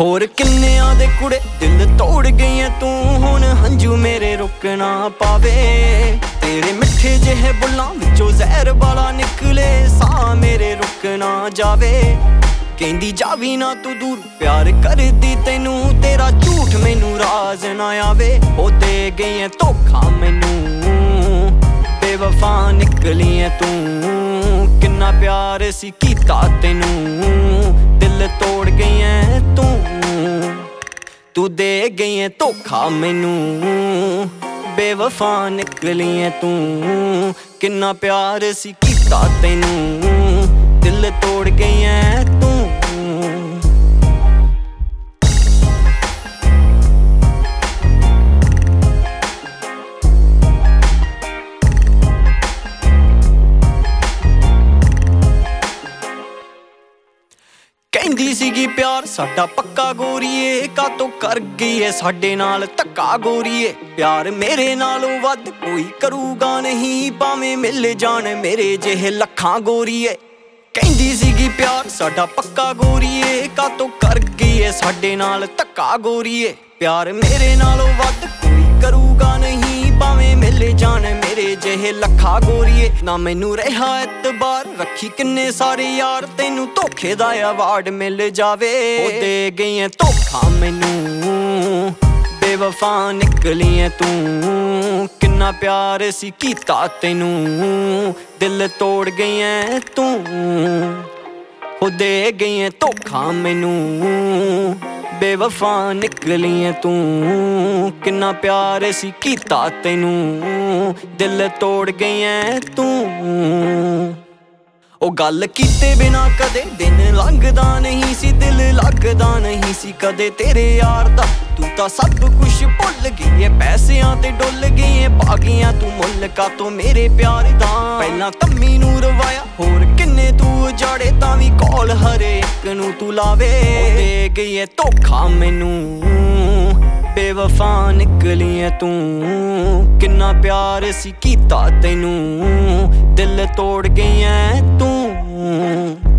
ਹੋਰ ਕਿੰਨਿਆਂ ਦੇ ਕੁੜੇ ਦਿਲ ਤੋੜ ਗਈਆਂ ਤੂੰ ਹੁਣ ਹੰਝੂ ਮੇਰੇ ਰੁਕ ਨਾ ਪਾਵੇ ਤੇਰੇ ਮਿੱਠੇ ਜਿਹੇ ਬੁੱਲਾਂ ਵਿੱਚੋਂ ਜ਼ਹਿਰ ਵਾਲਾ ਨਿਕਲੇ ਸਾਹ ਮੇਰੇ ਰੁਕ ਨਾ ਜਾਵੇ ਕਹਿੰਦੀ ਜਾਵੀ ਨਾ ਤੂੰ ਦੂਰ ਪਿਆਰ ਕਰਦੀ ਤੈਨੂੰ ਤੇਰਾ ਝੂਠ ਮੈਨੂੰ ਰਾਜ਼ ਨਾ ਆਵੇ ਉਹ ਦੇ ਗਈ ਧੋਖਾ ਮੈਨੂੰ ਬੇਵਫਾ ਨਿਕਲੀ ਐ ਤੂੰ ਕਿੰਨਾ ਪਿਆਰ ਸੀ ਕੀਤਾ ਤੈਨੂੰ ਦਿਲ ਤੋੜ ਗਈ ਐ ਤੂੰ ਦੇ ਗਈ ਐ ਧੋਖਾ ਮੈਨੂੰ ਬੇਵਫਾ ਨਿਕਲੀ ਐ ਤੂੰ ਕਿੰਨਾ ਪਿਆਰ ਸੀ ਕੀਤਾ ਤੈਨੂੰ ਦਿਲ ਤੋੜ ਗਈ ਐ ਤੂੰ ਕਹਿੰਦੀ ਸੀਗੀ ਪਿਆਰ ਸਾਡਾ ਪੱਕਾ ਗੋਰੀਏ ਕਾਤੋਂ ਕਰ ਗਈ ਏ ਸਾਡੇ ਨਾਲ ਧੱਕਾ ਗੋਰੀਏ ਪਿਆਰ ਮੇਰੇ ਨਾਲੋਂ ਵੱਧ ਕੋਈ ਕਰੂਗਾ ਨਹੀਂ ਭਾਵੇਂ ਮਿਲ ਜਾਣ ਮੇਰੇ ਜਿਹੇ ਲੱਖਾਂ ਗੋਰੀਏ ਕਹਿੰਦੀ ਸੀਗੀ ਪਿਆਰ ਸਾਡਾ ਪੱਕਾ ਗੋਰੀਏ ਕਾਤੋਂ ਕਰ ਗਈ ਏ ਸਾਡੇ ਨਾਲ ਧੱਕਾ ਗੋਰੀਏ ਪਿਆਰ ਮੇਰੇ ਨਾਲੋਂ ਵੱਧ ਕੋਈ ਕਰੂਗਾ ਨਹੀਂ ਭਾਵੇਂ ਮਿਲ ਜਾਣ ਮੇਰੇ ਜਿਹੇ ਲੱਖਾਂ ਗੋਰੀਏ ਨਾ ਮੈਨੂੰ ਰਿਹਾ ਇਤਬਾਰ ਰੱਖੀ ਕਿੰਨੇ ਸਾਰੇ ਯਾਰ ਤੈਨੂੰ ਧੋਖੇ ਦਾ ਅਵਾਰਡ ਮਿਲ ਜਾਵੇ ਉਹ ਦੇ ਗਈ ਐ ਧੋਖਾ ਮੈਨੂੰ ਬੇਵਫਾ ਨਿਕਲੀ ਐ ਤੂੰ ਕਿੰਨਾ ਪਿਆਰ ਸੀ ਕੀਤਾ ਤੈਨੂੰ ਦਿਲ ਤੋੜ ਗਈ ਐ ਤੂੰ ਉਹ ਦੇ ਗਈ ਐ ਧੋਖਾ ਮੈਨੂੰ ਬੇਵਫਾ ਨਿਕਲੀ ਐ ਤੂੰ ਕਿੰਨਾ ਪਿਆਰ ਸੀ ਕੀਤਾ ਤੈਨੂੰ ਦਿਲ ਤੋੜ ਗਈ ਐ ਤੂੰ ਉਹ ਗੱਲ ਕੀਤੇ ਬਿਨਾ ਕਦੇ ਦਿਨ ਲੰਘਦਾ ਨਹੀਂ ਸੀ ਦਿਲ ਲੱਗਦਾ ਨਹੀਂ ਸੀ ਕਦੇ ਤੇਰੇ ਯਾਰ ਦਾ ਤੂੰ ਤਾਂ ਸਭ ਕੁਛ ਭੁੱਲ ਗਈ ਏ ਪੈਸਿਆਂ ਤੇ ਡੁੱਲ ਗਈ ਏ ਪਾ ਗਈਆਂ ਤੂੰ ਮੁੱਲ ਕਾਤੋਂ ਮੇਰੇ ਪਿਆਰ ਦਾ ਪਹਿਲਾਂ ਤੰਮੀ ਨੂੰ ਰਵਾਇਆ ਹੋਰ ਕਿੰਨੇ ਤੂੰ ਜਾੜੇ ਤਾਂ ਵੀ ਕਾਲ ਹਰੇਕ ਨੂੰ ਤੂੰ ਲਾਵੇ ਦੇ ਗਈ ਏ ਧੋਖਾ ਮੈਨੂੰ ਬੇਵਫਾ ਨਿਕਲੀ ਐ ਤੂੰ ਕਿੰਨਾ ਪਿਆਰ ਸੀ ਕੀਤਾ ਤੈਨੂੰ ਦਿਲ ਤੋੜ ਗਈ ਐ ਤੂੰ